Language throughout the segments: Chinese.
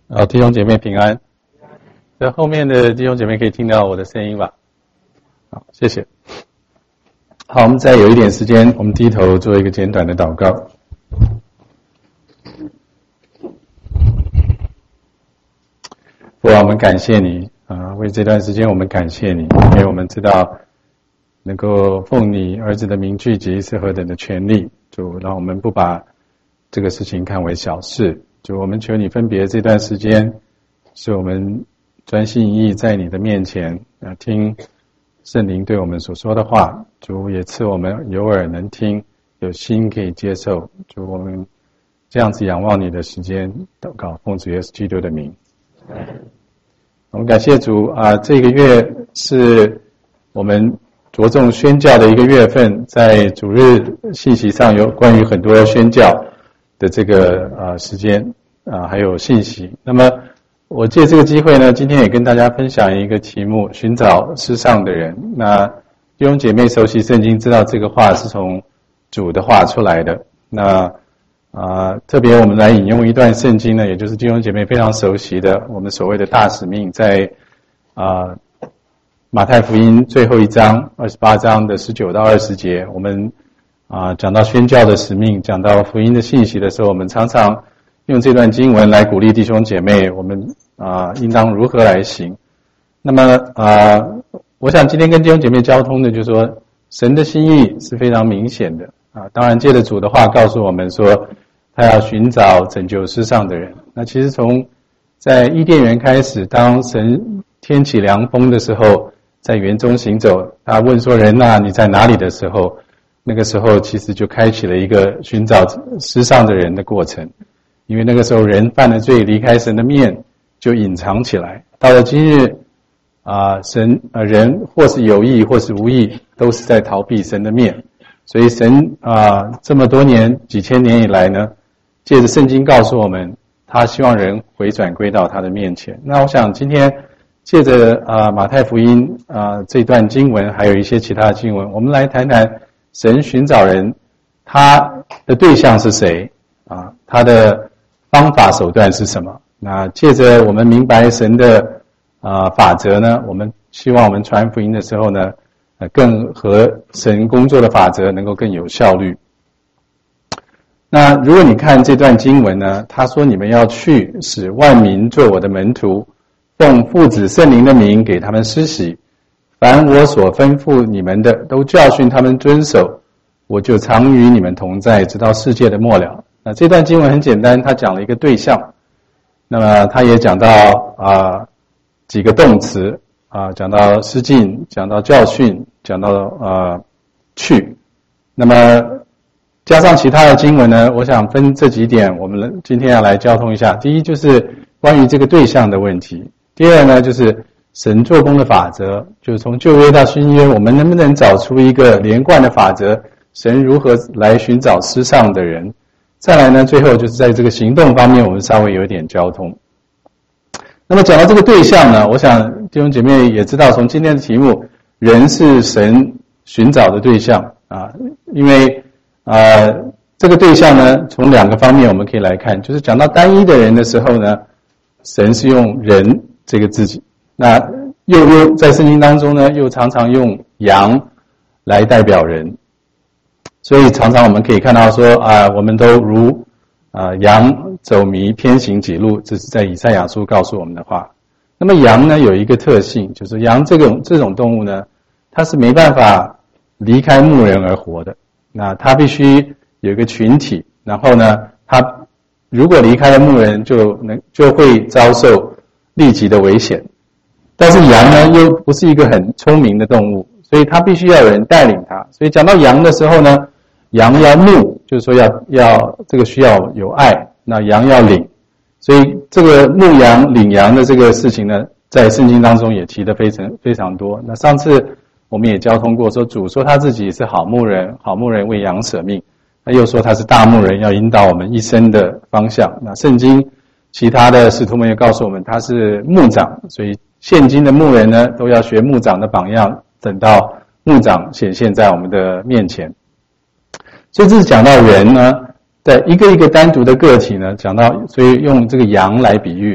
弟兄姐妹平安。在后面的弟兄姐妹可以听到我的声音吧？好，谢谢。好，我们再有一点时间，我们低头做一个简短的祷告。父啊，我们感谢你为这段时间我们感谢你，因为我们知道能够奉你儿子的名聚集是何等的权利，主让我们不把这个事情看为小事。主，我们求你分别这段时间，使我们专心一意在你的面前听圣灵对我们所说的话。主也赐我们有耳能听，有心可以接受。主，我们这样子仰望你的时间祷告，奉主耶稣基督的名。我们感谢主这个月是我们着重宣教的一个月份，在主日信息上有关于很多宣教的这个时间还有信息。那么我借这个机会呢，今天也跟大家分享一个题目：寻找失丧的人。那弟兄姐妹熟悉圣经，知道这个话是从主的话出来的。那特别我们来引用一段圣经呢，也就是弟兄姐妹非常熟悉的我们所谓的大使命，在马太福音最后一章28章的19到20节，我们讲到宣教的使命，讲到福音的信息的时候，我们常常用这段经文来鼓励弟兄姐妹，我们应当如何来行。那么我想今天跟弟兄姐妹交通的就是说，神的心意是非常明显的当然借着主的话告诉我们说，他要寻找拯救世上的人。那其实从在伊甸园开始，当神天起凉风的时候，在园中行走，他问说人你在哪里的时候，那个时候其实就开启了一个寻找世上的人的过程。因为那个时候人犯了罪，离开神的面就隐藏起来。到了今日人或是有意或是无意，都是在逃避神的面。所以神这么多年几千年以来呢，借着圣经告诉我们，他希望人回转归到他的面前。那我想今天借着马太福音这段经文，还有一些其他的经文，我们来谈谈神寻找人，他的对象是谁他的方法手段是什么。那借着我们明白神的法则呢，我们希望我们传福音的时候呢，更和神工作的法则能够更有效率。那如果你看这段经文呢，他说你们要去，使万民做我的门徒，奉父子圣灵的名给他们施洗，凡我所吩咐你们的，都教训他们遵守，我就常与你们同在，直到世界的末了。那这段经文很简单，他讲了一个对象，那么他也讲到几个动词讲到施浸，讲到教训，讲到去。那么加上其他的经文呢，我想分这几点，我们今天要来交通一下。第一就是关于这个对象的问题，第二呢就是神做工的法则，就是从旧约到新约，我们能不能找出一个连贯的法则，神如何来寻找失丧的人。再来呢，最后就是在这个行动方面，我们稍微有一点交通。那么讲到这个对象呢，我想弟兄姐妹也知道，从今天的题目，人是神寻找的对象因为这个对象呢，从两个方面我们可以来看，就是讲到单一的人的时候呢，神是用人这个字体，那又在圣经当中呢，又常常用羊来代表人，所以常常我们可以看到说我们都如羊走迷偏行己路，这是在以赛亚书告诉我们的话。那么羊呢有一个特性，就是羊这种动物呢，它是没办法离开牧人而活的。那它必须有一个群体，然后呢，它如果离开了牧人，就会遭受立即的危险。但是羊呢又不是一个很聪明的动物，所以它必须要有人带领它。所以讲到羊的时候呢，羊要牧，就是说要这个需要有爱，那羊要领。所以这个牧羊领羊的这个事情呢，在圣经当中也提得非常非常多。那上次我们也交通过，说主说他自己是好牧人，好牧人为羊舍命。他又说他是大牧人，要引导我们一生的方向。那圣经其他的使徒们也告诉我们，他是牧长，所以现今的牧人呢，都要学牧长的榜样，等到牧长显现在我们的面前。所以这是讲到人呢，在一个一个单独的个体呢，讲到，所以用这个羊来比喻，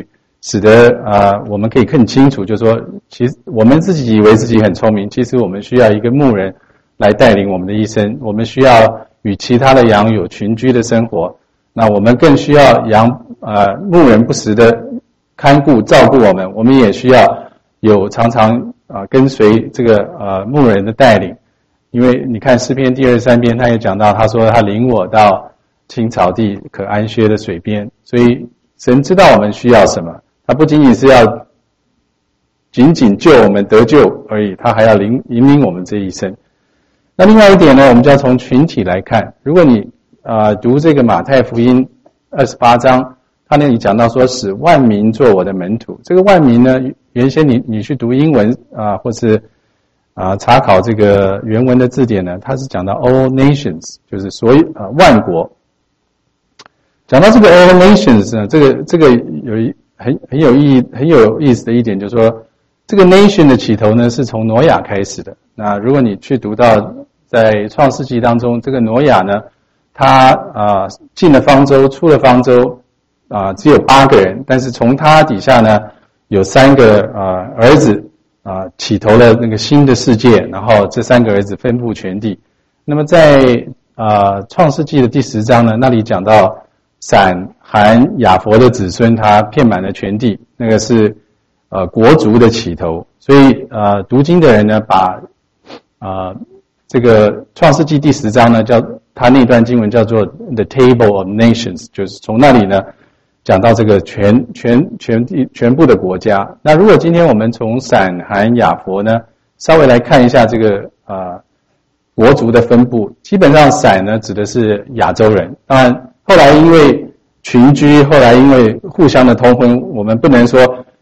使得我们可以更清楚，就是说，其实我们自己以为自己很聪明，其实我们需要一个牧人来带领我们的一生，我们需要与其他的羊有群居的生活，那我们更需要牧人不时的看顾照顾我们，我们也需要有常常跟随这个牧人的带领。因为你看诗篇第23篇，他也讲到，他说他领我到青草地可安歇的水边，所以神知道我们需要什么，他不仅仅是要仅仅救我们得救而已，他还要引领我们这一生。那另外一点呢，我们就要从群体来看。如果你读这个马太福音28章，他那里讲到说使万民做我的门徒，这个万民呢，原先你去读英文或是查考这个原文的字典呢，它是讲到 all nations， 就是所有万国。讲到这个 all nations 呢，这个有很有意思的一点，就是说这个 nation 的起头呢是从挪亚开始的。那如果你去读到在创世纪当中，这个挪亚呢，他进了方舟，出了方舟只有8个人，但是从他底下呢有3个儿子起头了那个新的世界，然后这3个儿子分布全地。那么在创世纪的第10章呢，那里讲到闪、含、雅弗的子孙，他遍满了全地，那个是国族的起头。所以读经的人呢，把这个创世纪第10章呢，他那段经文叫做 The Table of Nations， 就是从那里呢讲到这个全部的国家。那如果今天我们从闪、含、雅弗呢稍微来看一下这个国族的分布，基本上闪呢指的是亚洲人，当然后来因为群居，后来因为互相的通婚，我们不能说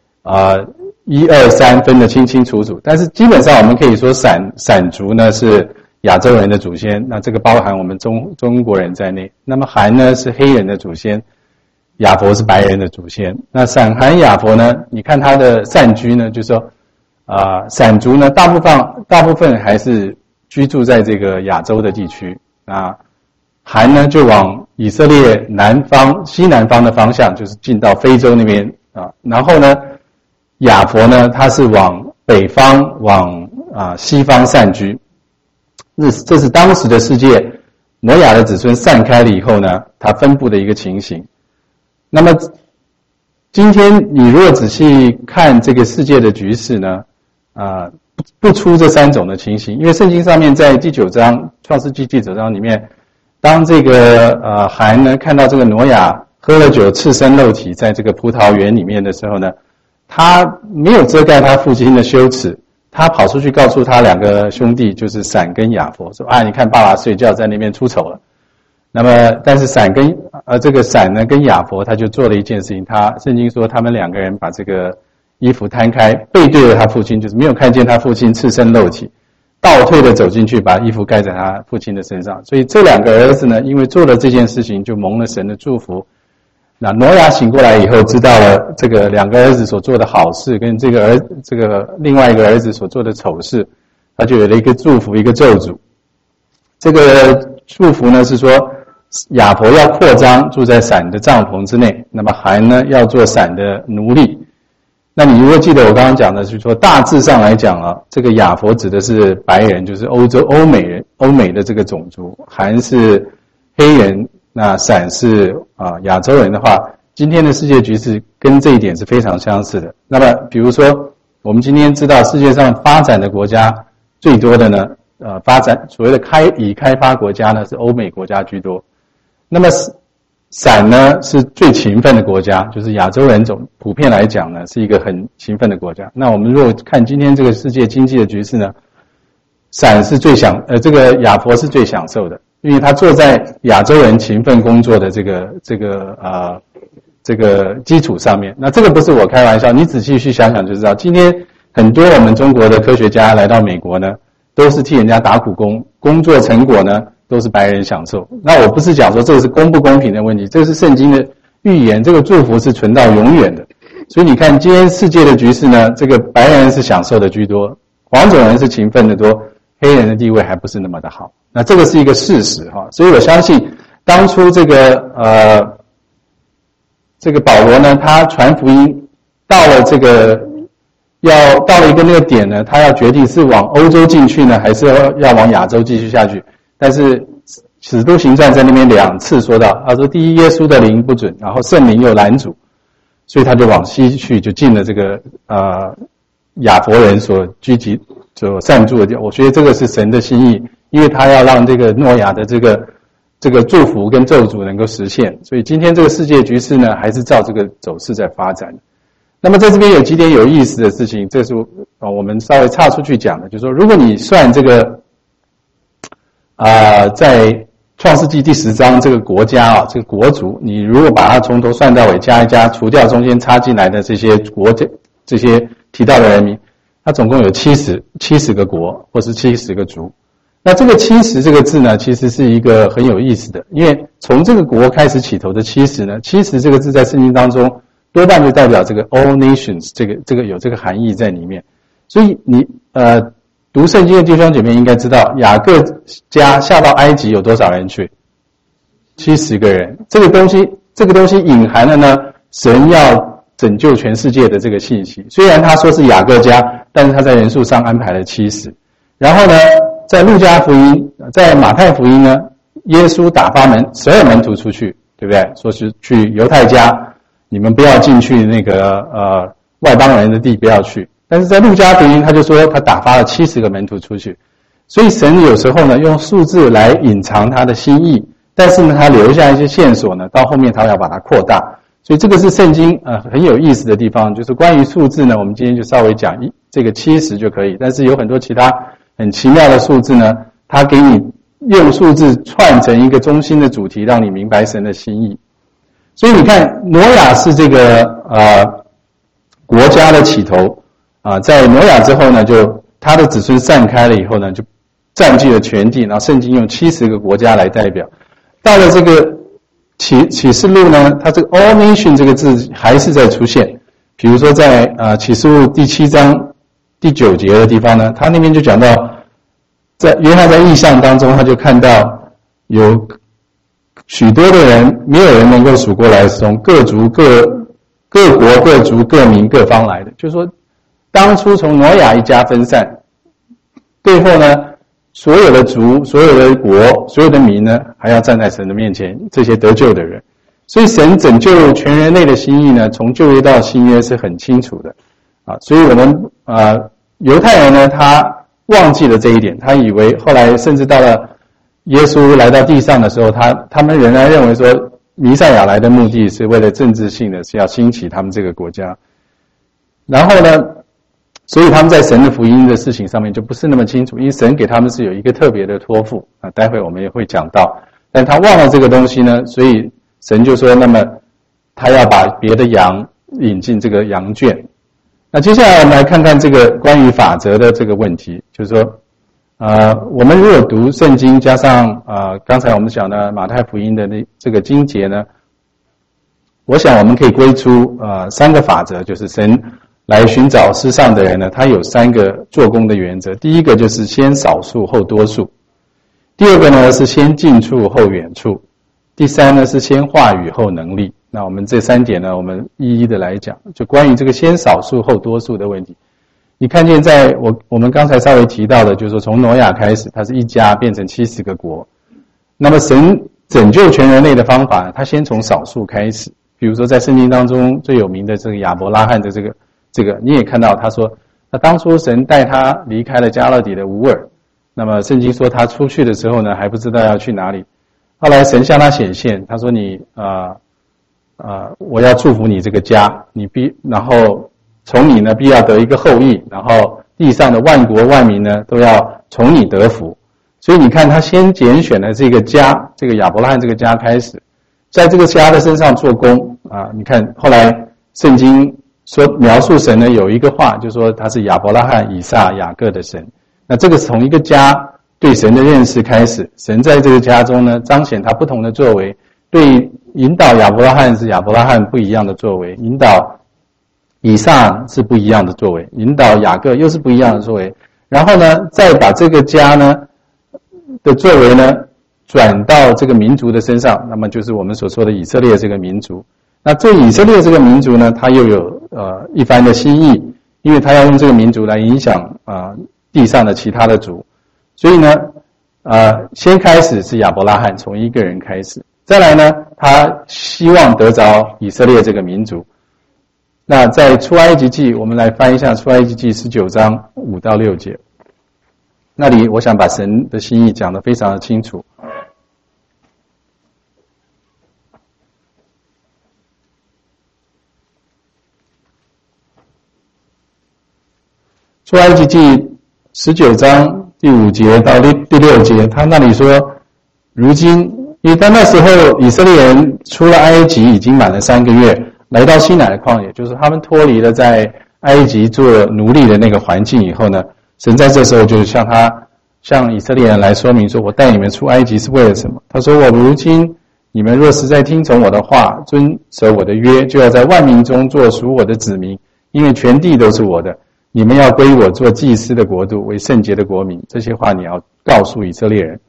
1、2、3分得清清楚楚，但是基本上我们可以说闪族呢是亚洲人的祖先，那这个包含我们中国人在内。那么含呢是黑人的祖先，雅弗是白人的祖先。那闪、含、雅弗呢，你看他的散居呢，就是说闪族呢大部分还是居住在这个亚洲的地区，含呢就往以色列西南方的方向，就是进到非洲那边然后呢雅弗呢它是往北方往西方散居。这是当时的世界挪亚的子孙散开了以后呢，它分布的一个情形。那么今天你如果仔细看这个世界的局势呢不出这3种的情形，因为圣经上面在第9章创世纪第9章里面，当这个含呢看到这个挪亚喝了酒赤身露体在这个葡萄园里面的时候呢，他没有遮盖他父亲的羞耻，他跑出去告诉他2个兄弟，就是闪跟雅弗，说你看爸爸睡觉在那边出丑了。那么但是这个闪呢跟雅弗他就做了一件事情，圣经说他们2个人把这个衣服摊开，背对着他父亲，就是没有看见他父亲赤身露体，倒退的走进去把衣服盖在他父亲的身上。所以这2个儿子呢，因为做了这件事情就蒙了神的祝福。那挪亚醒过来以后，知道了这个2个儿子所做的好事跟这个另外一个儿子所做的丑事，他就有了一个祝福一个咒诅。这个祝福呢是说雅弗要扩张，住在闪的帐篷之内，那么含呢要做闪的奴隶。那你如果记得我刚刚讲的，就是说大致上来讲这个雅弗指的是白人，就是欧美的这个种族，含是黑人，那闪是亚洲人的话，今天的世界局势跟这一点是非常相似的。那么比如说我们今天知道世界上发展的国家最多的呢所谓的已开发国家呢是欧美国家居多。那么闪呢是最勤奋的国家，就是亚洲人普遍来讲呢是一个很勤奋的国家。那我们如果看今天这个世界经济的局势呢，闪是这个雅弗是最享受的，因为他坐在亚洲人勤奋工作的这个基础上面。那这个不是我开玩笑，你仔细去想想就知道，今天很多我们中国的科学家来到美国呢，都是替人家打苦工，工作成果呢都是白人享受。那我不是讲说这个是公不公平的问题，这个是圣经的预言，这个祝福是存到永远的。所以你看今天世界的局势呢，这个白人是享受的居多，黄种人是勤奋的多，黑人的地位还不是那么的好。那这个是一个事实所以我相信当初这个保罗呢，他传福音到了一个那个点呢，他要决定是往欧洲进去呢，还是要往亚洲继续下去。但是使徒行传在那边2次说到，他说第一，耶稣的灵不准，然后圣灵又拦阻，所以他就往西去，就进了这个亚伯人所暂住的地方。我觉得这个是神的心意，因为他要让这个诺亚的这个祝福跟咒诅能够实现，所以今天这个世界局势呢，还是照这个走势在发展。那么在这边有几点有意思的事情，这是我们稍微岔出去讲的，就是说，如果你算这个在创世纪第10章这个国家这个国族，你如果把它从头算到尾加一加，除掉中间插进来的这些这些提到的人民，它总共有70个国，或是70个族。那这个70这个字呢，其实是一个很有意思的，因为从这个国开始起头的70呢，70这个字在圣经当中多半就代表这个 all nations， 这个有这个含义在里面。所以你读圣经的弟兄姐妹应该知道，雅各家下到埃及有多少人去？70个人。这个东西隐含了呢，神要拯救全世界的这个信息。虽然他说是雅各家，但是他在人数上安排了70。然后呢，在路加福音，在马太福音呢，耶稣打发12门徒出去，对不对？说是去犹太家，你们不要进去那个外邦人的地，不要去。但是在路加福音，他就说他打发了70个门徒出去。所以神有时候呢，用数字来隐藏他的心意，但是呢，他留下一些线索呢，到后面他要把它扩大。所以这个是圣经很有意思的地方，就是关于数字呢，我们今天就稍微讲这个70就可以，但是有很多其他很奇妙的数字呢，它给你用数字串成一个中心的主题，让你明白神的心意。所以你看，挪亚是这个国家的起头在挪亚之后呢，就他的子孙散开了以后呢，就占据了全地，然后圣经用70个国家来代表。到了这个启示录呢，它这个 all nation 这个字还是在出现。比如说在启示录第7章第9节的地方呢，他那边就讲到，在约翰在异象当中，他就看到有许多的人，没有人能够数过来，是从各族各国各族各民各方来的。就是说，当初从挪亚一家分散，最后呢，所有的族、所有的国、所有的民呢，还要站在神的面前，这些得救的人。所以神拯救全人类的心意呢，从旧约到新约是很清楚的所以我们犹太人呢，他忘记了这一点，他以为后来甚至到了耶稣来到地上的时候，他们仍然认为说，弥赛亚来的目的是为了政治性的，是要兴起他们这个国家。然后呢，所以他们在神的福音的事情上面就不是那么清楚，因为神给他们是有一个特别的托付待会我们也会讲到，但他忘了这个东西呢，所以神就说，那么他要把别的羊引进这个羊圈。那接下来我们来看看这个关于法则的这个问题，就是说我们如果读圣经加上刚才我们讲的马太福音的这个经节呢，我想我们可以归出3个法则，就是神来寻找世上的人呢，他有3个做工的原则。第一个就是先少数后多数，第二个呢是先近处后远处，第3呢是先话语后能力。那我们这3点呢，我们一一的来讲，就关于这个先少数后多数的问题。你看见在我们刚才稍微提到的，就是说从挪亚开始，他是一家变成70个国。那么神拯救全人类的方法，他先从少数开始。比如说在圣经当中最有名的这个亚伯拉罕的这个你也看到他说，那当初神带他离开了加勒底的乌尔，那么圣经说他出去的时候呢，还不知道要去哪里。后来神向他显现，他说你我要祝福你这个家，然后从你呢必要得一个后裔，然后地上的万国万民呢都要从你得福。所以你看他先拣选了这个家，这个亚伯拉罕这个家开始，在这个家的身上做工你看后来圣经说描述神呢有一个话，就说他是亚伯拉罕、以撒、雅各的神。那这个是从一个家对神的认识开始，神在这个家中呢彰显他不同的作为，对引导亚伯拉罕是亚伯拉罕不一样的作为，引导以撒是不一样的作为，引导雅各又是不一样的作为。然后呢，再把这个家呢的作为呢转到这个民族的身上，那么就是我们所说的以色列这个民族。那这以色列这个民族呢，它又有一番的心意，因为他要用这个民族来影响地上的其他的族。所以呢先开始是亚伯拉罕从一个人开始，再来呢他希望得着以色列这个民族。那在出埃及记，我们来翻一下出埃及记19章5到6节，那里我想把神的心意讲得非常的清楚。出埃及记19章第5节到第6节，他那里说，如今因为到那时候以色列人出了埃及已经满了3个月，来到西乃的旷野，就是他们脱离了在埃及做奴隶的那个环境以后呢，神在这时候就向以色列人来说明说，我带你们出埃及是为了什么。他说，我如今你们若实在听从我的话，遵守我的约，就要在万民中做属我的子民，因为全地都是我的，你们要归我做祭司的国度，为圣洁的国民。这些话你要告诉以色列人。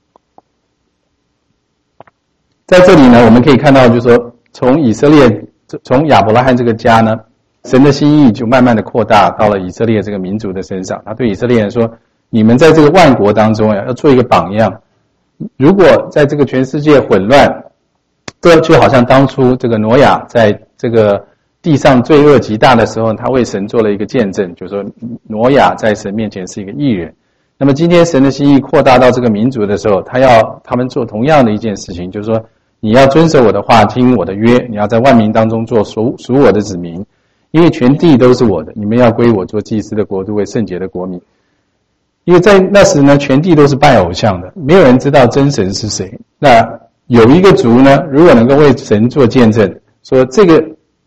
在这里呢，我们可以看到就是说，从亚伯拉罕这个家呢，神的心意就慢慢的扩大到了以色列这个民族的身上。他对以色列人说，你们在这个万国当中要做一个榜样。如果在这个全世界混乱，这就好像当初这个挪亚在这个地上罪恶极大的时候，他为神做了一个见证，就是说挪亚在神面前是一个义人。那么今天神的心意扩大到这个民族的时候，他要他们做同样的一件事情，就是说你要遵守我的话，听我的约，你要在万民当中做属我的子民，因为全地都是我的，你们要归我做祭司的国度，为圣洁的国民。因为在那时呢，全地都是拜偶像的，没有人知道真神是谁。那有一个族呢，如果能够为神做见证，说这个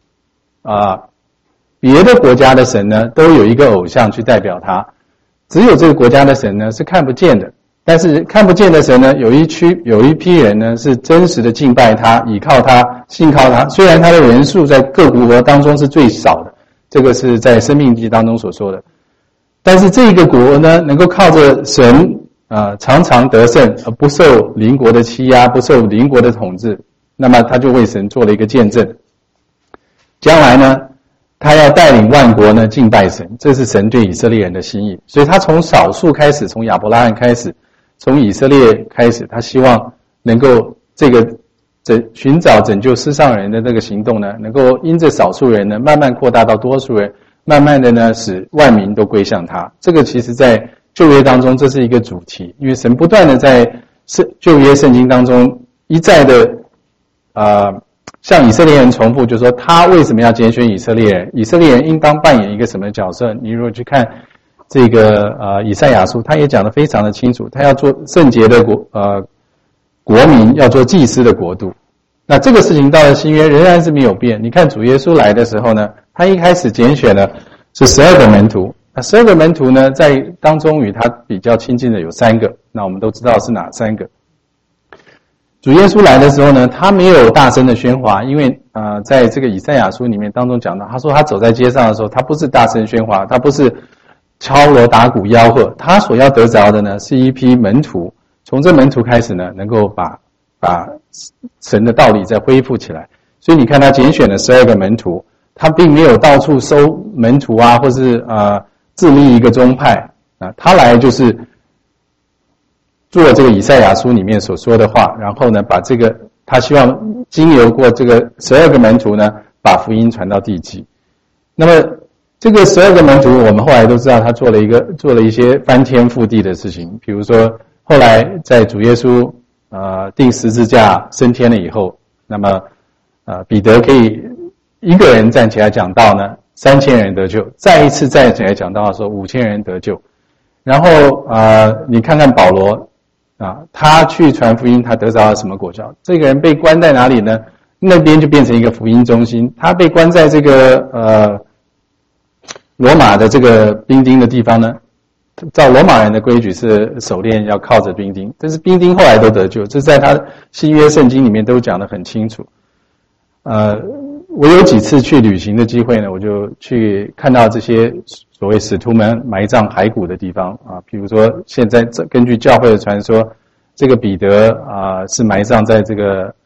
别的国家的神呢，都有一个偶像去代表他，只有这个国家的神呢是看不见的。但是看不见的神呢，有一批人呢是真实的敬拜他，倚靠他，信靠他。虽然他的人数在各国当中是最少的，这个是在申命记当中所说的。但是这个国呢，能够靠着神常常得胜，而不受邻国的欺压，不受邻国的统治，那么他就为神做了一个见证。将来呢，他要带领万国呢敬拜神，这是神对以色列人的心意。所以他从少数开始，从亚伯拉罕开始，从以色列开始，他希望能够这个寻找拯救世上人的这个行动呢，能够因着少数人呢慢慢扩大到多数人，慢慢的呢使万民都归向他。这个其实在旧约当中这是一个主题，因为神不断的在旧约圣经当中一再的向以色列人重复，就是说他为什么要拣选以色列人，以色列人应当扮演一个什么角色。你如果去看这个以赛亚书，他也讲得非常的清楚，他要做圣洁的国民，要做祭司的国度。那这个事情到了新约仍然是没有变。你看主耶稣来的时候呢，他一开始拣选的是12个门徒，那12个门徒呢，在当中与他比较亲近的有3个，那我们都知道是哪3个。主耶稣来的时候呢，他没有大声的喧哗，因为在这个以赛亚书里面当中讲到，他说他走在街上的时候，他不是大声喧哗，他不是敲锣打鼓吆喝，他所要得着的呢是一批门徒，从这门徒开始呢，能够把神的道理再恢复起来。所以你看他拣选了12个门徒，他并没有到处收门徒啊，或是自立一个宗派他来就是做这个以赛亚书里面所说的话，然后呢把这个他希望经由过这个12个门徒呢，把福音传到地极。那么这个12个门徒，我们后来都知道他做了一些翻天覆地的事情，比如说后来在主耶稣钉十字架升天了以后，那么彼得可以一个人站起来讲道呢，3000人得救，再一次站起来讲道说5000人得救。然后你看看保罗他去传福音，他得着了什么果效？这个人被关在哪里呢？那边就变成一个福音中心。他被关在这个罗马的这个兵丁的地方呢，照罗马人的规矩是手链要靠着兵丁，但是兵丁后来都得救，这在他新约圣经里面都讲得很清楚。我有几次去旅行的机会呢，我就去看到这些所谓使徒们埋葬骸骨的地方比如说现在根据教会的传说，这个彼得是埋葬在这个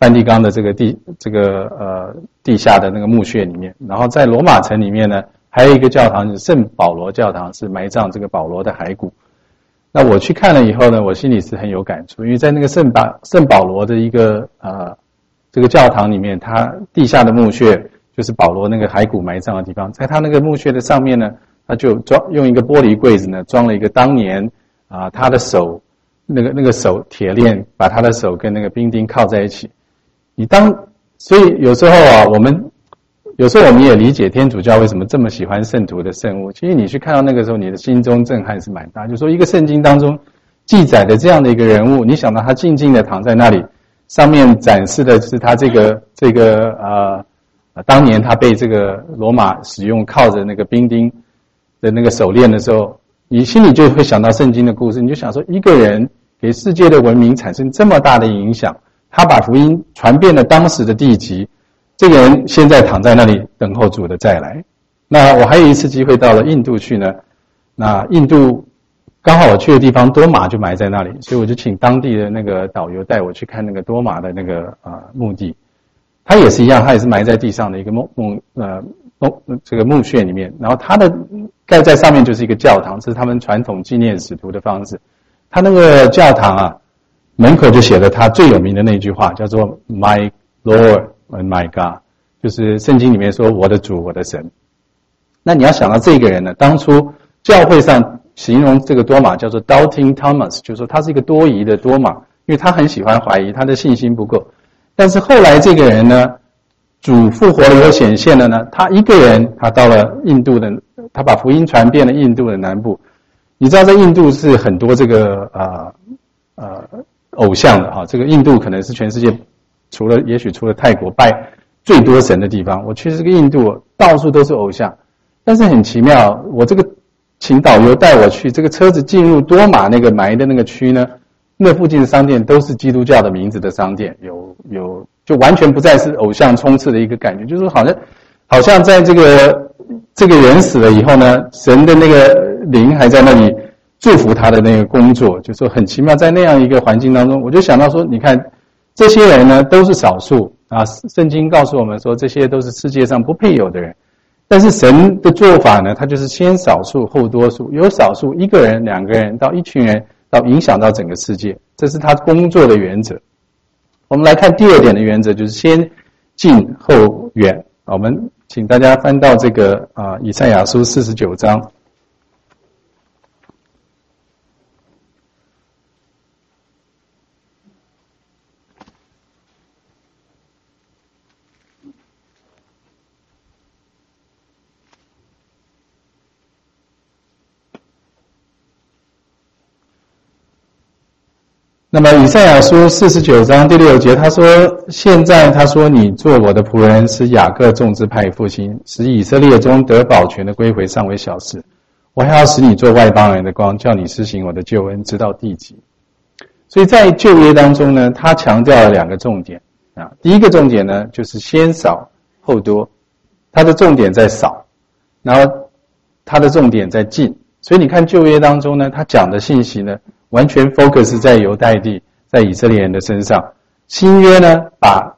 梵蒂冈的这个地下的那个墓穴里面。然后在罗马城里面呢，还有一个教堂是圣保罗教堂，是埋葬这个保罗的骸骨。那我去看了以后呢，我心里是很有感触，因为在那个圣保罗的一个这个教堂里面，它地下的墓穴就是保罗那个骸骨埋葬的地方，在他那个墓穴的上面呢，他就用一个玻璃柜子呢装了一个当年他的手那个手铁链把他的手跟那个兵丁铐在一起。所以有时候我们也理解天主教为什么这么喜欢圣徒的圣物。其实你去看到那个时候，你的心中震撼是蛮大。就是说一个圣经当中记载的这样的一个人物，你想到他静静的躺在那里，上面展示的是他当年他被这个罗马使用靠着那个兵丁的那个手链的时候，你心里就会想到圣经的故事。你就想说，一个人给世界的文明产生这么大的影响，他把福音传遍了当时的地极，这个人现在躺在那里等候主的再来。那我还有一次机会到了印度去呢，那印度刚好我去的地方多玛就埋在那里，所以我就请当地的那个导游带我去看那个多玛的那个墓地。他也是一样，他也是埋在地上的一个这个墓穴里面，然后他的盖在上面就是一个教堂，这是他们传统纪念使徒的方式。他那个教堂门口就写了他最有名的那句话，叫做 My Lord and My God， 就是圣经里面说我的主我的神。那你要想到这个人呢，当初教会上形容这个多马叫做 Doubting Thomas， 就是说他是一个多疑的多马，因为他很喜欢怀疑，他的信心不够。但是后来这个人呢，主复活了以后显现了呢，他一个人他到了印度的，他把福音传遍了印度的南部。你知道在印度是很多这个偶像的这个印度可能是全世界也许除了泰国拜最多神的地方。我去这个印度到处都是偶像，但是很奇妙，我这个请导游带我去，这个车子进入多马那个埋的那个区呢，那附近的商店都是基督教的名字的商店，有就完全不再是偶像充斥的一个感觉，就是好像在这个人死了以后呢，神的那个灵还在那里祝福他的那个工作，就说很奇妙。在那样一个环境当中，我就想到说，你看这些人呢都是少数圣经告诉我们说这些都是世界上不配有的人，但是神的做法呢，他就是先少数后多数，有少数一个人两个人到一群人到影响到整个世界，这是他工作的原则。我们来看第二点的原则，就是先近后远。我们请大家翻到这个以赛亚书49章。那么以赛亚书49章第6节，他说，现在他说，你做我的仆人，使雅各众支派复兴，使以色列中得保全的归回尚为小事。我还要使你做外邦人的光，叫你施行我的救恩，直到地极。所以在旧约当中呢，他强调了两个重点第一个重点呢，就是先少后多，他的重点在少，然后他的重点在近。所以你看旧约当中呢，他讲的信息呢，完全 focus 在犹太地，在以色列人的身上。新约呢，把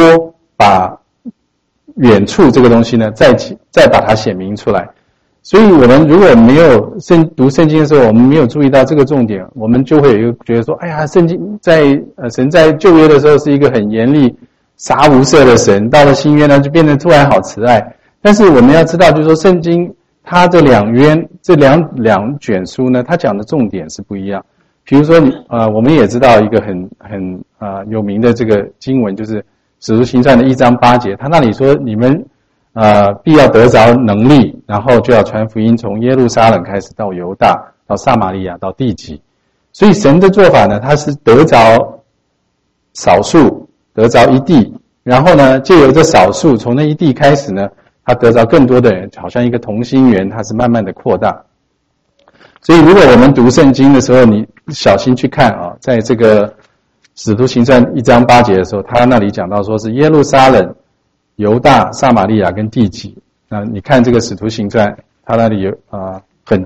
远处这个东西呢，再把它显明出来。所以我们如果没有读圣经的时候，我们没有注意到这个重点，我们就会有一个觉得说，哎呀，圣经神在旧约的时候是一个很严厉、杀无赦的神，到了新约呢，就变得突然好慈爱。但是我们要知道，就是说圣经它这两卷书呢，它讲的重点是不一样。比如说我们也知道一个很有名的这个经文，就是使徒行传的1章8节，他那里说你们必要得着能力，然后就要传福音，从耶路撒冷开始到犹大，到撒玛利亚，到地极。所以神的做法呢，他是得着少数，得着一地，然后呢，借由这少数，从那一地开始呢，他得着更多的人，好像一个同心圆，它是慢慢的扩大。所以如果我们读圣经的时候，你小心去看在这个使徒行传1章8节的时候，他那里讲到说是耶路撒冷、犹大、撒玛利亚跟地极。那你看这个使徒行传，他那里有很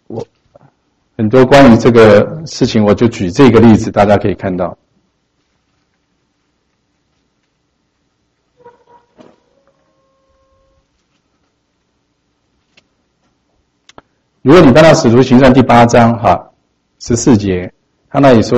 多关于这个事情，我就举这个例子，大家可以看到。 如果你翻到使徒行传第8章14节，他那里说，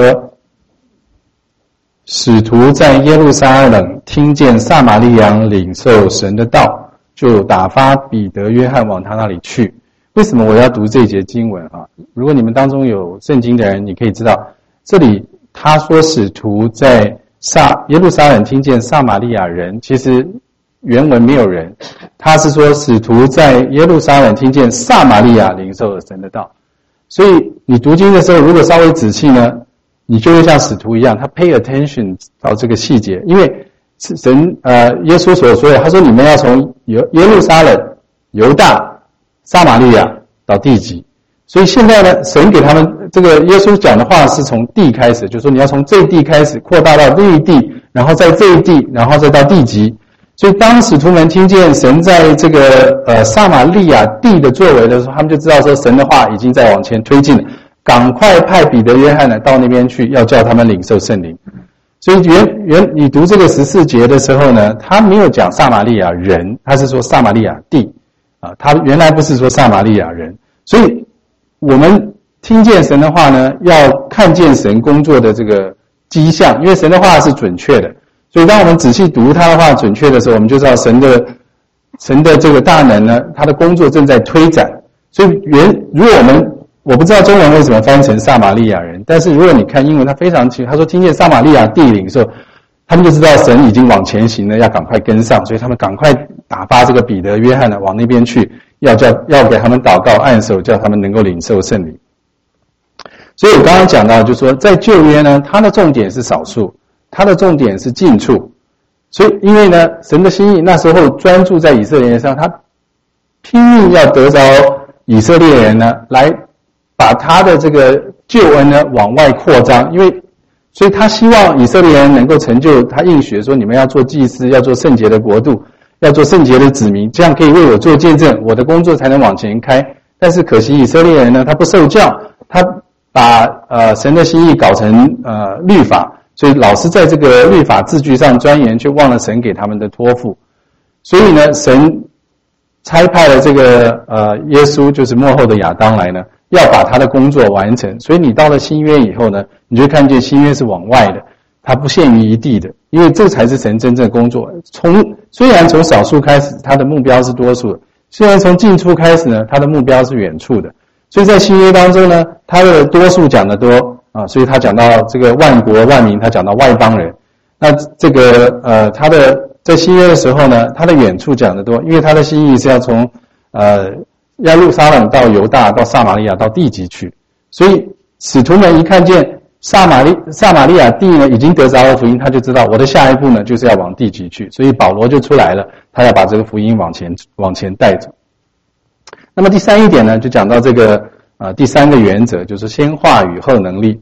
使徒在耶路撒冷听见撒玛利亚领受神的道，就打发彼得、约翰往他那里去。为什么我要读这一节经文啊？如果你们当中有圣经的人，你可以知道，这里他说使徒在耶路撒冷听见撒玛利亚人，其实原文没有人，他是说使徒在耶路撒冷听见撒玛利亚领受了神的道。所以你读经的时候，如果稍微仔细呢，你就会像使徒一样，他 pay attention 到这个细节，因为耶稣所说的，他说你们要从耶路撒冷、犹大、撒玛利亚到地极。所以现在呢，神给他们这个耶稣讲的话是从地开始，就是说你要从这一地开始扩大到这一地，然后在这一地，然后再到地极。所以当使徒们听见神在这个撒玛利亚地的作为的时候，他们就知道说神的话已经在往前推进了，赶快派彼得、约翰呢到那边去，要叫他们领受圣灵。所以你读这个14节的时候呢，他没有讲撒玛利亚人，他是说撒玛利亚地他原来不是说撒玛利亚人。所以我们听见神的话呢，要看见神工作的这个迹象，因为神的话是准确的。所以当我们仔细读他的话准确的时候，我们就知道神的这个大能呢，他的工作正在推展。所以如果我不知道中文为什么翻成撒玛利亚人，但是如果你看英文，他非常清楚，他说听见撒玛利亚地领受，他们就知道神已经往前行了，要赶快跟上，所以他们赶快打发这个彼得、约翰呢往那边去，要给他们祷告按手，叫他们能够领受圣灵。所以我刚刚讲到，就是说在旧约呢，它的重点是少数，它的重点是近处。所以因为呢，神的心意那时候专注在以色列人上，他拼命要得着以色列人呢，来把他的这个救恩呢往外扩张。所以他希望以色列人能够成就他应许说，你们要做祭司，要做圣洁的国度，要做圣洁的子民，这样可以为我做见证，我的工作才能往前开。但是可惜以色列人呢，他不受教，他把神的心意搞成律法，所以老是在这个律法字句上钻研，却忘了神给他们的托付。所以呢，神差派了这个耶稣，就是末后的亚当来呢，要把他的工作完成。所以你到了新约以后呢，你就看见新约是往外的，它不限于一地的，因为这才是神真正工作。虽然从少数开始，他的目标是多数的；虽然从近处开始呢，他的目标是远处的。所以在新约当中呢，他的多数讲得多所以他讲到这个万国万民，他讲到外邦人。那这个他的在新约的时候呢，他的远处讲得多，因为他的心意是要从耶路撒冷到犹大到撒玛利亚到地极去。所以使徒们一看见撒玛利亚地呢已经得着了福音，他就知道我的下一步呢就是要往地极去。所以保罗就出来了，他要把这个福音往前带走。那么第三一点呢，就讲到这个第三个原则，就是先话语后能力。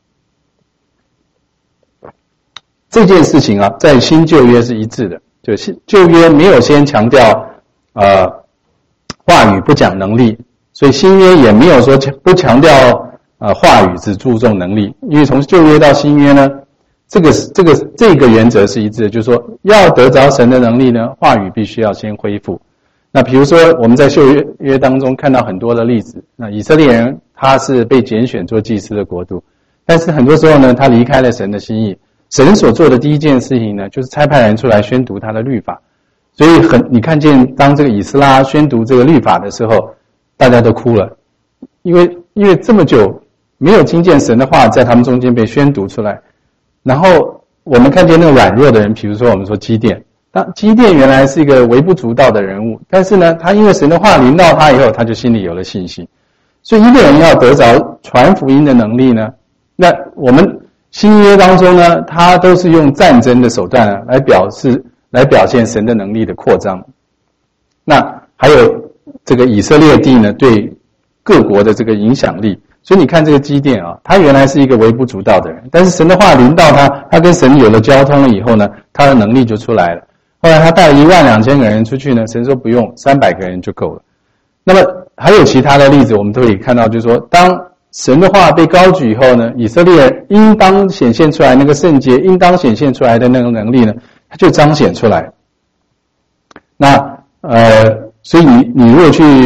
这件事情在新旧约是一致的，就是旧约没有先强调话语不讲能力，所以新约也没有说不强调话语只注重能力。因为从旧约到新约呢，这个原则是一致的，就是说要得着神的能力呢，话语必须要先恢复。那比如说我们在旧约当中看到很多的例子，那以色列人他是被拣选做祭司的国度，但是很多时候呢，他离开了神的心意。神所做的第一件事情呢，就是差派人出来宣读他的律法。所以你看见当这个以斯拉宣读这个律法的时候，大家都哭了，因为这么久没有听见神的话在他们中间被宣读出来。然后我们看见那个软弱的人，比如说我们说基甸，基甸原来是一个微不足道的人物，但是呢，他因为神的话临到他以后，他就心里有了信心。所以一个人要得着传福音的能力呢，那我们新约当中呢，他都是用战争的手段来表现神的能力的扩张。那还有这个以色列地呢，对各国的这个影响力。所以你看这个基甸他原来是一个微不足道的人，但是神的话临到他，他跟神有了交通了以后呢，他的能力就出来了。后来他带了12000个人出去呢，神说不用，300个人就够了。那么还有其他的例子，我们都可以看到，就是说当神的话被高举以后呢，以色列应当显现出来那个圣洁，应当显现出来的那个能力呢，它就彰显出来。那所以你如果去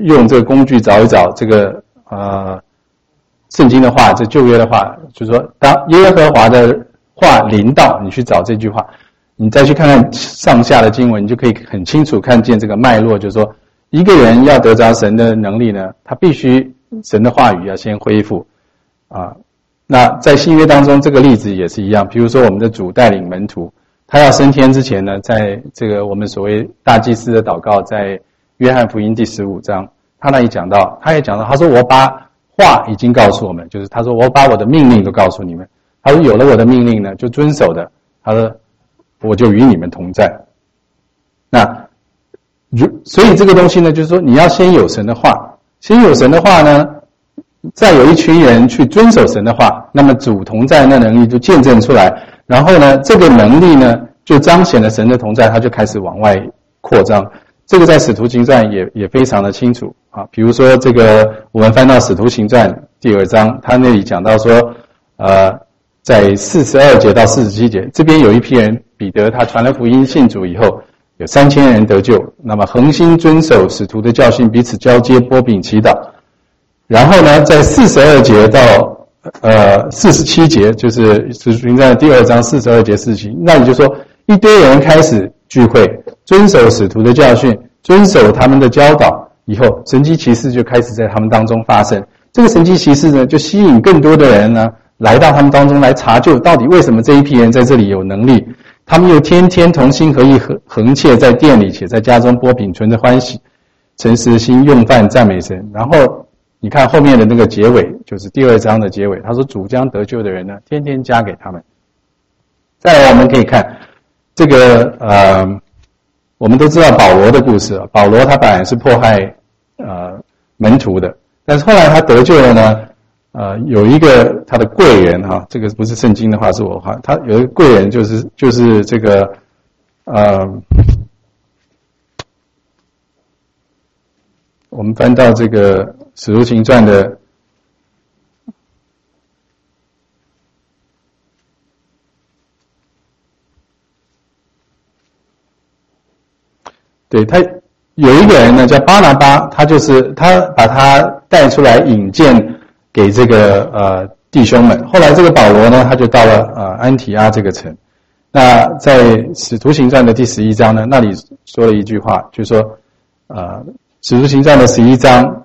用这个工具找一找这个圣经的话，这旧约的话，就是说当耶和华的话临到，你去找这句话，你再去看看上下的经文，你就可以很清楚看见这个脉络，就是说一个人要得着神的能力呢，他必须神的话语要先恢复那在新约当中这个例子也是一样，比如说我们的主带领门徒，他要升天之前呢，在这个我们所谓大祭司的祷告，在约翰福音第15章，他也讲到，他说我把话已经告诉我们，就是他说我把我的命令都告诉你们，他说有了我的命令呢，就遵守的，他说我就与你们同在。那所以这个东西呢，就是说你要先有神的话，先有神的话呢，再有一群人去遵守神的话，那么主同在那能力就见证出来，然后呢，这个能力呢就彰显了神的同在，它就开始往外扩张。这个在使徒行传也非常的清楚比如说这个我们翻到使徒行传第2章，他那里讲到说在42节到47节，这边有一批人，彼得他传了福音信主以后，有3000人得救，那么恒心遵守使徒的教训，彼此交接，擘饼祈祷。然后呢，在42节到47节，就是使徒行传第2章42节47，那你就说一堆人开始聚会，遵守使徒的教训，遵守他们的教导，以后神迹奇事就开始在他们当中发生。这个神迹奇事呢，就吸引更多的人呢来到他们当中来查究，到底为什么这一批人在这里有能力。他们又天天同心合意恒切在店里，且在家中擘饼，存着欢喜诚实的心用饭赞美神。然后你看后面的那个结尾，就是第2章的结尾，他说主将得救的人呢，天天加给他们。再来我们可以看这个我们都知道保罗的故事，保罗他本来是迫害门徒的，但是后来他得救了呢，有一个他的贵人这个不是圣经的话，是我话，他有一个贵人就是这个我们翻到这个使徒行传的对，他有一个人呢叫巴拿巴，他把他带出来引荐给这个弟兄们。后来这个保罗呢，他就到了安提阿这个城。那在使徒行传的第11章呢，那里说了一句话，就是说使徒行传的11章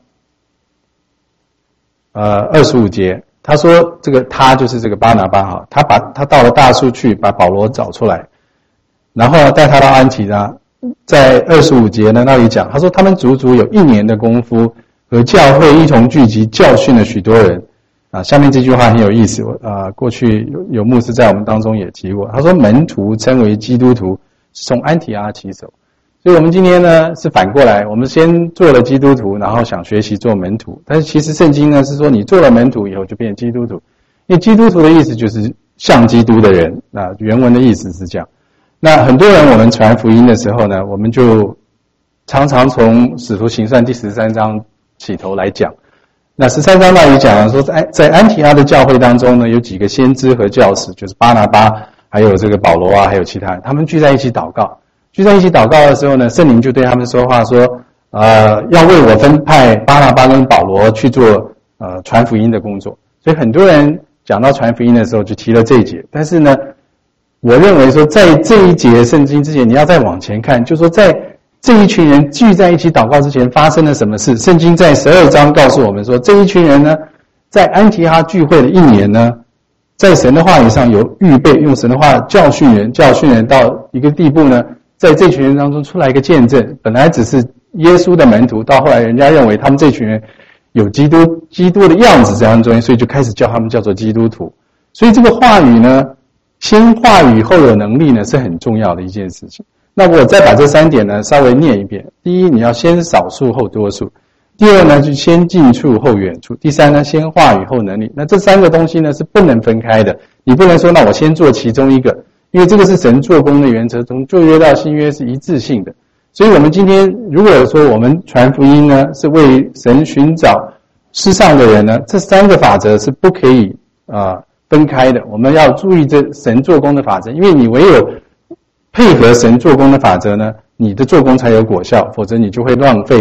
25节，他说这个他就是这个巴拿巴他到了大树去把保罗找出来，然后带他到安提阿。在25节呢，那里讲，他说他们足足有1年的功夫，和教会一同聚集，教训了许多人。下面这句话很有意思，过去有牧师在我们当中也提过，他说门徒称为基督徒，是从安提阿起手。所以我们今天呢是反过来，我们先做了基督徒，然后想学习做门徒。但是其实圣经呢是说，你做了门徒以后就变成基督徒，因为基督徒的意思就是像基督的人，原文的意思是这样。那很多人我们传福音的时候呢，我们就常常从使徒行传第13章起头来讲。那13章那里讲了说，在安提阿的教会当中呢，有几个先知和教士，就是巴拿巴，还有这个保罗还有其他人，他们聚在一起祷告。聚在一起祷告的时候呢，圣灵就对他们说话说，要为我分派巴拿巴跟保罗去做传福音的工作。所以很多人讲到传福音的时候就提了这一节，但是呢，我认为说，在这一节圣经之前，你要再往前看，就是说，在这一群人聚在一起祷告之前发生了什么事？圣经在12章告诉我们说，这一群人呢，在安提阿聚会的1年呢，在神的话语上有预备，用神的话教训人到一个地步呢，在这群人当中出来一个见证。本来只是耶稣的门徒，到后来人家认为他们这群人有基督的样子在他们中间，所以就开始叫他们叫做基督徒。所以这个话语呢，先话语后有能力呢，是很重要的一件事情。那我再把这3点呢稍微念一遍。第一，你要先少数后多数；第二呢，就先近处后远处；第三呢，先话语后能力。那这3个东西呢是不能分开的，你不能说那我先做其中一个，因为这个是神做工的原则，从旧约到新约是一致性的。所以我们今天如果说我们传福音呢，是为神寻找世上的人呢，这3个法则是不可以分开的。我们要注意这神做工的法则，因为你唯有配合神做工的法则呢，你的做工才有果效，否则你就会浪费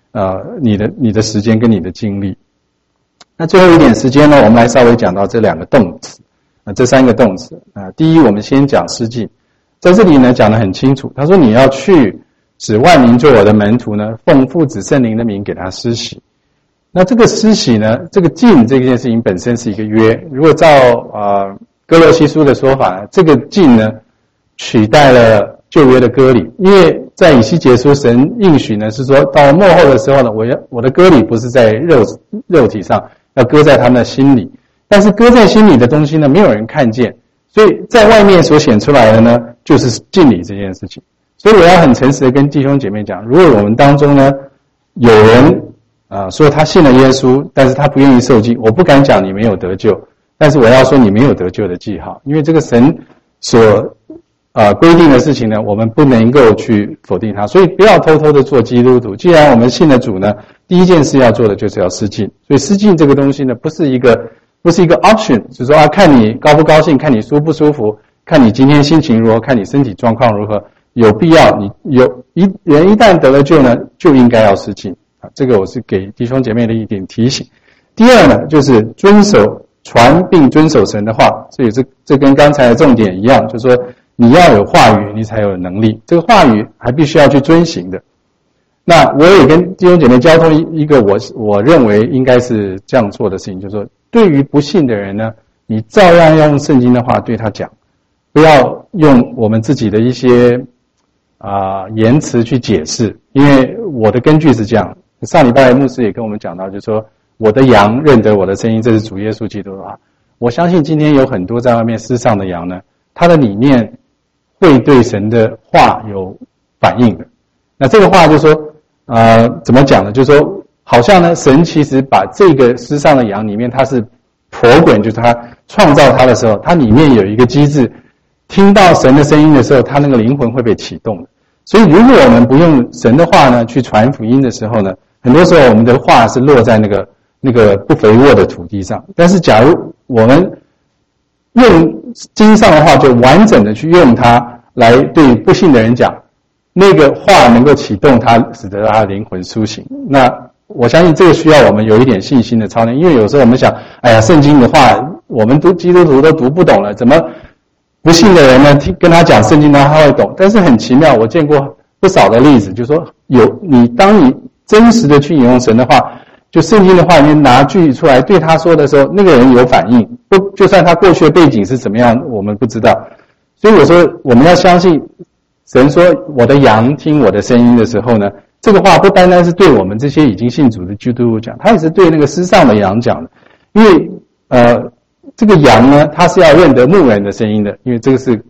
你的时间跟你的精力。那最后一点时间呢，我们来稍微讲到这两个动词，这三个动词。第一，我们先讲施浸，在这里呢讲得很清楚，他说你要去使万民做我的门徒呢，奉父子圣灵的名给他施洗。那这个施洗呢，这个浸这件事情本身是一个约，如果照哥罗西书的说法，这个浸呢取代了旧约的割礼，因为在以西结书神应许呢是说到末后的时候呢，我的割礼不是在肉体上，要搁在他们的心里，但是搁在心里的东西呢没有人看见，所以在外面所显出来的呢就是浸礼这件事情。所以我要很诚实的跟弟兄姐妹讲，如果我们当中呢有人说他信了耶稣，但是他不愿意受浸，我不敢讲你没有得救，但是我要说你没有得救的记号，因为这个神所规定的事情呢，我们不能够去否定它，所以不要偷偷的做基督徒。既然我们信了主呢，第一件事要做的就是要施浸。所以施浸这个东西呢，不是一个 option， 就是说看你高不高兴，看你舒不舒服，看你今天心情如何，看你身体状况如何，有必要人一旦得了救呢，就应该要施浸。这个我是给弟兄姐妹的一点提醒。第二呢，就是传并遵守神的话，所以这跟刚才的重点一样，就是说你要有话语，你才有能力。这个话语还必须要去遵行的。那我也跟弟兄姐妹交通一个我认为应该是这样做的事情，就是说对于不信的人呢，你照样要用圣经的话对他讲，不要用我们自己的一些言辞去解释，因为我的根据是这样。上礼拜牧师也跟我们讲到，就是说我的羊认得我的声音，这是主耶稣基督的话。我相信今天有很多在外面世上的羊呢，他的里面会对神的话有反应的。那这个话就是说怎么讲呢，就是说好像呢神其实把这个世上的羊里面，他是 program， 就是他创造他的时候，他里面有一个机制，听到神的声音的时候，他那个灵魂会被启动的。所以如果我们不用神的话呢去传福音的时候呢，很多时候我们的话是落在那个不肥沃的土地上。但是假如我们用经上的话，就完整的去用它来对不信的人讲，那个话能够启动他，使得他的灵魂苏醒。那我相信这个需要我们有一点信心的操练，因为有时候我们想，哎呀，圣经的话我们基督徒都读不懂了，怎么不信的人呢跟他讲圣经呢，他会懂。但是很奇妙，我见过不少的例子，就是说当你真实的去引用神的话，就圣经的话里面拿句出来对他说的时候，那个人有反应，就算他过去的背景是怎么样我们不知道。所以我说我们要相信神说我的羊听我的声音的时候呢，这个话不单单是对我们这些已经信主的基督徒讲，他也是对那个世上的羊讲的。因为这个羊呢，它是要认得牧人的声音的，因为这个是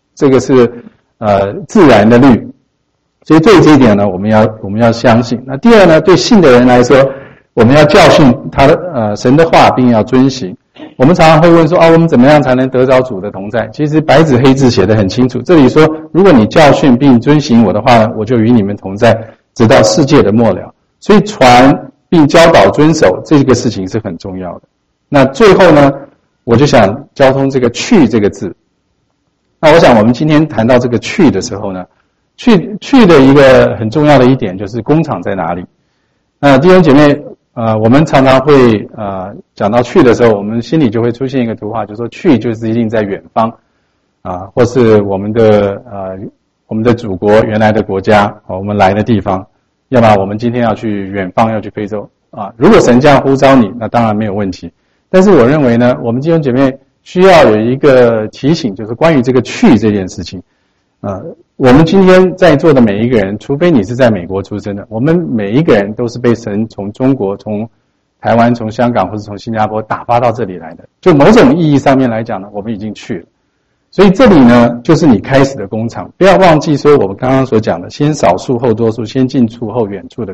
自然的律。所以对这一点呢，我们要相信。那第二呢，对信的人来说，我们要教训他的神的话，并要遵行。我们常常会问说我们怎么样才能得着主的同在？其实白纸黑字写得很清楚，这里说如果你教训并遵行我的话呢，我就与你们同在，直到世界的末了。所以传并教导遵守这个事情是很重要的。那最后呢，我就想交通这个去这个字。那我想我们今天谈到这个去的时候呢，去的一个很重要的一点就是工厂在哪里。弟兄姐妹，我们常常会讲到去的时候，我们心里就会出现一个图画，就是说去就是一定在远方或是我们的祖国原来的国家我们来的地方，要么我们今天要去远方，要去非洲如果神这样呼召你，那当然没有问题。但是我认为呢，我们弟兄姐妹需要有一个提醒，就是关于这个去这件事情。我们今天在座的每一个人，除非你是在美国出生的，我们每一个人都是被神从中国、从台湾、从香港或者从新加坡打发到这里来的。就某种意义上面来讲呢，我们已经去了。所以这里呢，就是你开始的工厂。不要忘记说我们刚刚所讲的，先少数后多数，先近处后远处的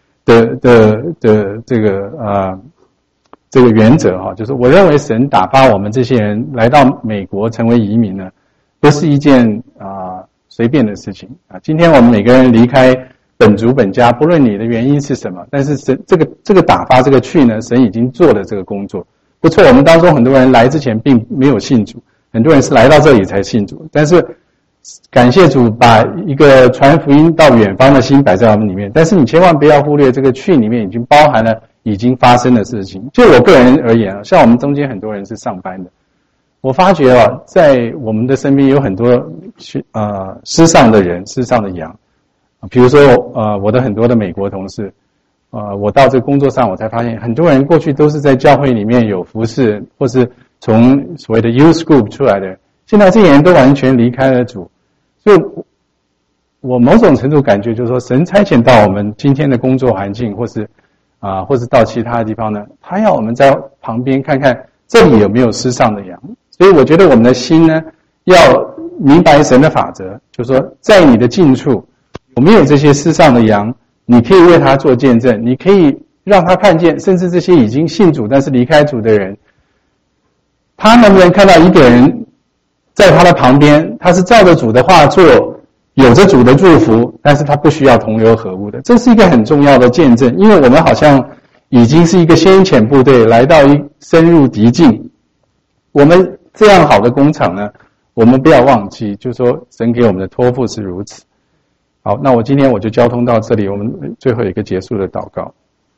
这个原则就是我认为神打发我们这些人来到美国成为移民呢，不是一件随便的事情今天我们每个人离开本族本家，不论你的原因是什么，但是神这个打发这个去呢，神已经做了这个工作。不错，我们当中很多人来之前并没有信主，很多人是来到这里才信主，但是感谢主把一个传福音到远方的心摆在我们里面，但是你千万不要忽略这个去里面已经包含了已经发生的事情。就我个人而言，像我们中间很多人是上班的，我发觉在我们的身边有很多失丧的人，失丧的羊。比如说我的很多的美国同事，我到这个工作上，我才发现很多人过去都是在教会里面有服侍，或是从所谓的 youth group 出来的，现在这些人都完全离开了主。所以我某种程度感觉就是说，神差遣到我们今天的工作环境，或是到其他的地方呢，他要我们在旁边看看这里有没有失丧的羊。所以我觉得我们的心呢，要明白神的法则，就是说在你的近处有没有这些失丧的羊，你可以为他做见证，你可以让他看见，甚至这些已经信主但是离开主的人，他能不能看到一个人在他的旁边，他是照着主的话做，有着主的祝福，但是他不需要同流合污的。这是一个很重要的见证，因为我们好像已经是一个先遣部队来到深入敌境，我们这样好的工厂呢，我们不要忘记，就是说神给我们的托付是如此。好，那今天我就交通到这里，我们最后一个结束的祷告。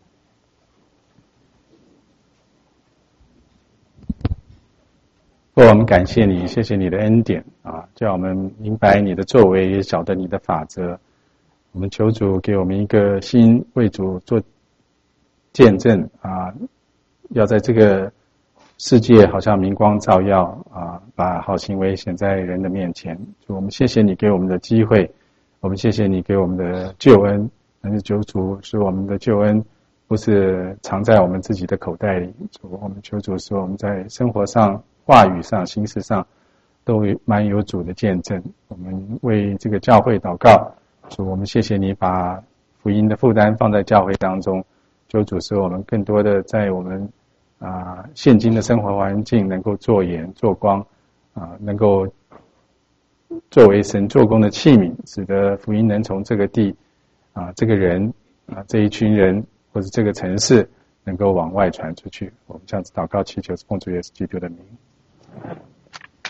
我们感谢你，谢谢你的恩典叫我们明白你的作为，也晓得你的法则。我们求主给我们一个心，为主做见证要在这个世界好像明光照耀把好行为显在人的面前。主，我们谢谢你给我们的机会，我们谢谢你给我们的救恩，但是求主使我们的救恩不是藏在我们自己的口袋里。主，我们求主使我们在生活上、话语上、行事上都蛮有主的见证。我们为这个教会祷告，主，我们谢谢你把福音的负担放在教会当中，求主使我们更多的在我们现今的生活环境能够做盐做光能够作为神做工的器皿，使得福音能从这个地这个人这一群人或者这个城市能够往外传出去。我们这样子祷告祈求，奉主耶稣基督的名。